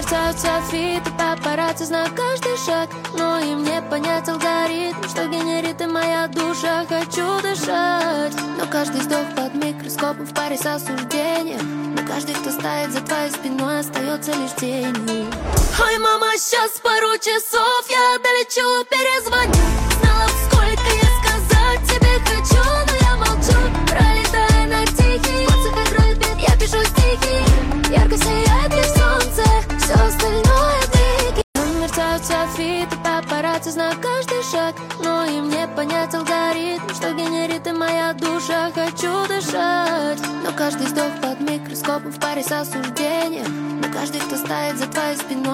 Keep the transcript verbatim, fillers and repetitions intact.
Мерцают софиты, папарацци знают каждый шаг, но им не понять алгоритм, что генерит и моя душа. Хочу дышать, но каждый вздох под микроскопом в паре с осуждением. Но каждый, кто стоит за твоей спиной, остается лишь тенью. Ой, мама, сейчас пару часов я долечу, перезвоню. Знала бы, сколько я сказать тебе хочу, но я молчу. Пролетая на тихий, воздух играет бит, я пишу стихи. Ярко сияет лишь солнце, все остальное ты. Мерцают софиты, папарацци знают каждый шаг, но им не понять алгоритм, что генерит и моя душа. Хочу дышать, но каждый вздох под микроскопом в паре с осуждением. Но каждый, кто стоит за твоей спиной,